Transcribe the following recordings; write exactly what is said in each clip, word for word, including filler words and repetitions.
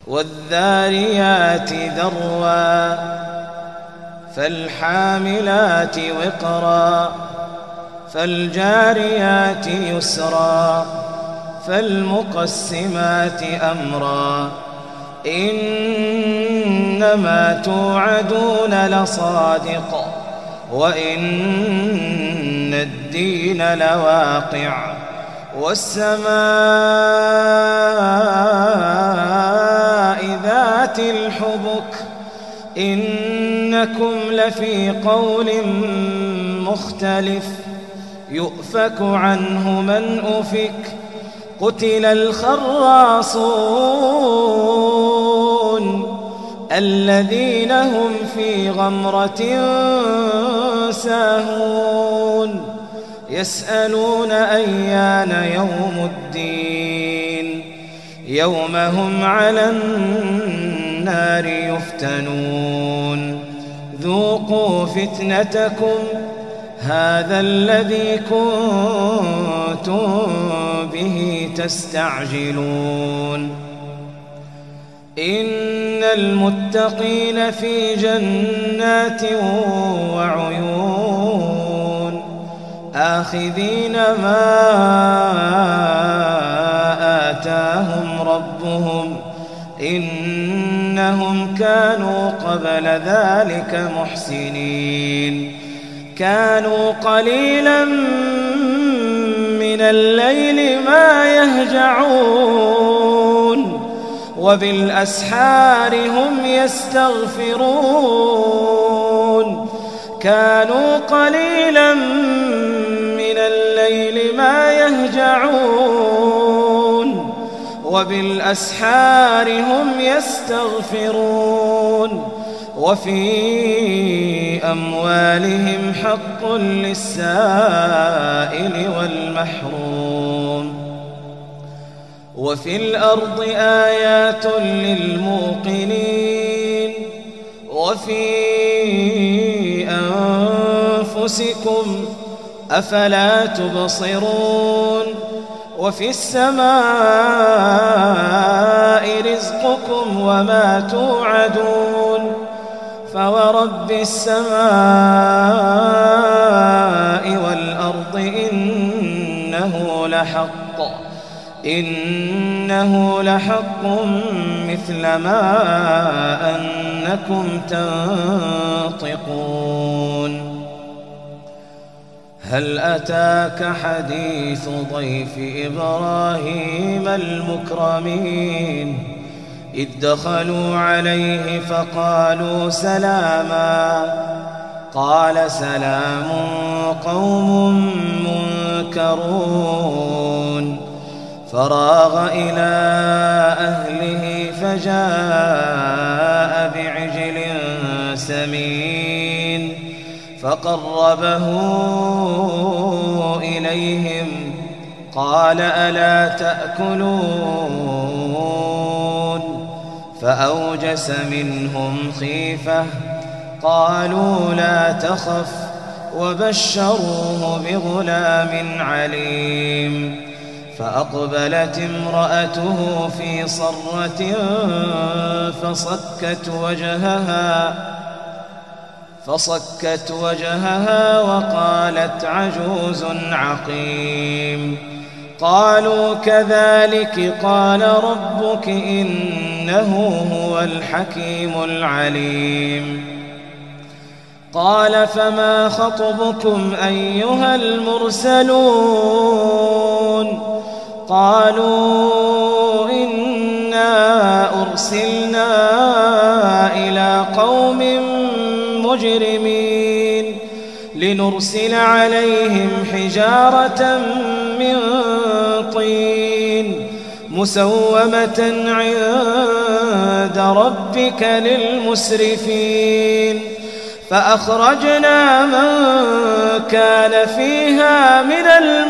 والذاريات ذروا فالحاملات وقرا فالجاريات يسرا فالمقسمات أمرا إنما توعدون لصادق وإن الدين لواقع والسماء ذات الحبك إنكم لفي قول مختلف يؤفك عنه من أفك قتل الخراصون الذين هم في غمرة ساهون يسألون أيان يوم الدين يوم هم على النار يفتنون ذوقوا فتنتكم هذا الذي كنتم به تستعجلون إن المتقين في جنات وعيون آخذين ما آتاهم ربهم إنهم كانوا قبل ذلك محسنين كانوا قليلا من الليل ما يهجعون وبالأسحار هم يستغفرون كانوا قليلا من الليل ما يهجعون وبالأسحار هم يستغفرون وفي أموالهم حق للسائل والمحروم وفي الأرض آيات للموقنين وفي أنفسكم أفلا تبصرون وفي السماء رزقكم وما توعدون فورب السماء والأرض إنه لحق إنه لحق مثل ما أنكم تنطقون هل أتاك حديث ضيف إبراهيم المكرمين إذ دخلوا عليه فقالوا سلاما قال سلام قوم منكرون فراغ إلى أهله فجاء بعجل سمين فقربه إليهم قال ألا تأكلون فأوجس منهم خيفة قالوا لا تخف وبشروه بغلام عليم فأقبلت امرأته في صرة فصكت وجهها فصكت وجهها وقالت عجوز عقيم قالوا كذلك قال ربك إنه هو الحكيم العليم قال فما خطبكم أيها المرسلون قالوا إنا أرسلنا إلى قوم مجرمين لنرسل عليهم حجارة من طين مسومة عند ربك للمسرفين فأخرجنا من كان فيها من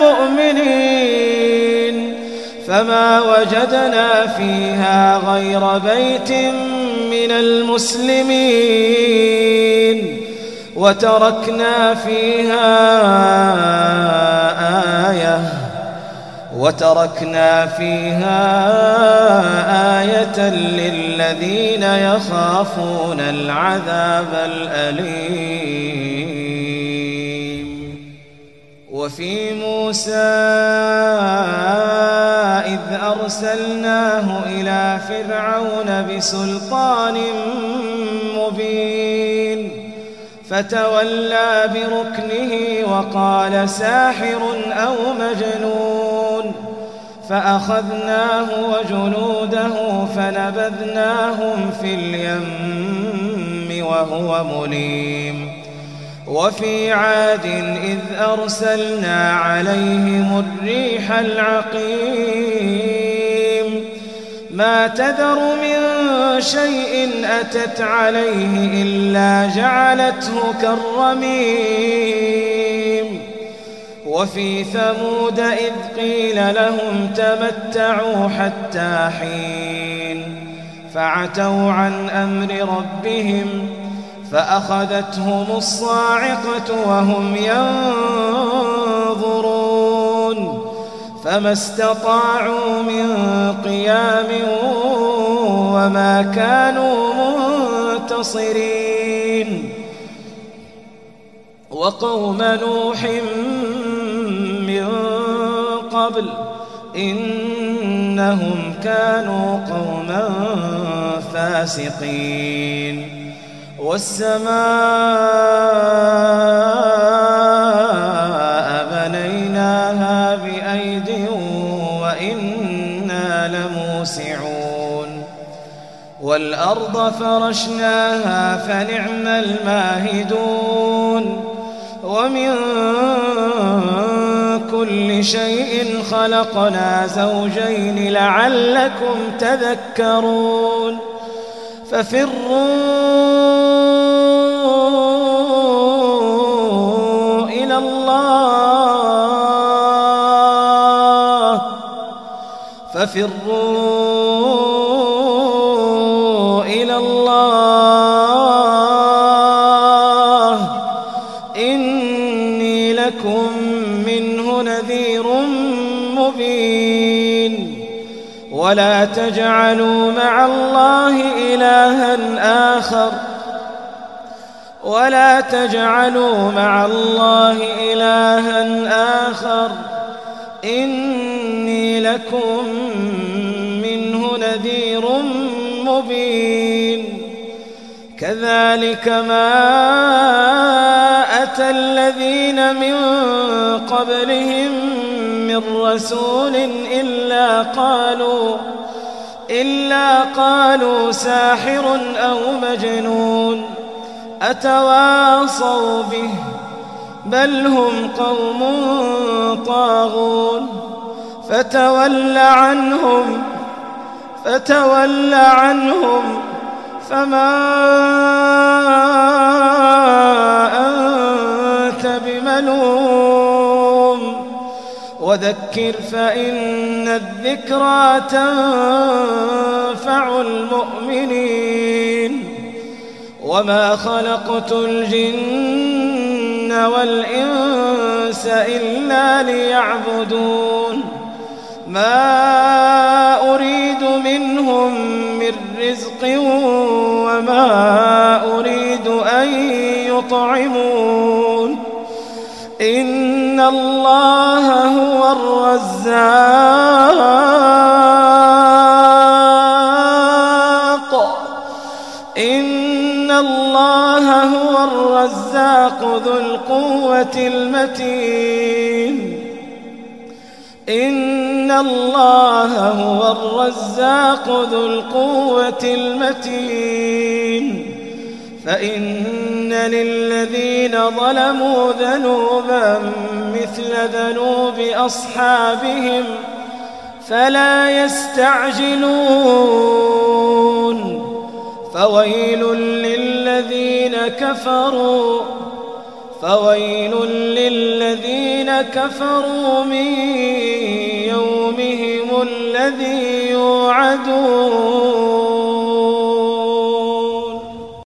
المؤمنين فما وجدنا فيها غير بيت من المسلمين وتركنا فيها آية وتركنا فيها آية للذين يخافون العذاب الأليم. وفي موسى إذ أرسلناه إلى فرعون بسلطان مبين فتولى بركنه وقال ساحر أو مجنون، فأخذناه وجنوده فنبذناهم في اليم وهو مليم. وفي عاد إذ أرسلنا عليهم الريح العقيم ما تذر من شيء أتت عليه إلا جعلته كالرميم. وفي ثمود إذ قيل لهم تمتعوا حتى حين فعتوا عن أمر ربهم فأخذتهم الصاعقة وهم ينظرون فما استطاعوا من قيام وما كانوا منتصرين. وقوم نوح من قبل إنهم كانوا قوما فاسقين. والسماء بنيناها بأيد وإنا لموسعون. والأرض فرشناها فنعم الماهدون. ومن كل شيء خلقنا زوجين لعلكم تذكرون. ففروا إلى الله ففروا إلى الله إني لكم منه نذير مبين. ولا تجعلوا مع الله إلها آخر ولا تجعلوا مع الله إلها آخر إني لكم منه نذير مبين. كذلك ما أتى الذين من قبلهم من رسول إلا قالوا إلا قالوا ساحر أو مجنون أتواصوا به بل هم قوم طاغون. فتول عنهم فتول عنهم فما أنت بملوم وذكر فإن الذكرى تنفع المؤمنين. وما خلقت الجن والإنس إلا ليعبدون ما أريد منهم من رزق وما أريد أن يطعمون إن الله هو الرزاق إن الله هو الرزاق ذو القوة المتين إن الله هو الرزاق ذو القوة المتين. فإن للذين ظلموا ذنوبا مثل ذنوب أصحابهم فلا يستعجلون. فويل للذين كفروا فويل للذين كفروا من يومهم الذي يوعدون.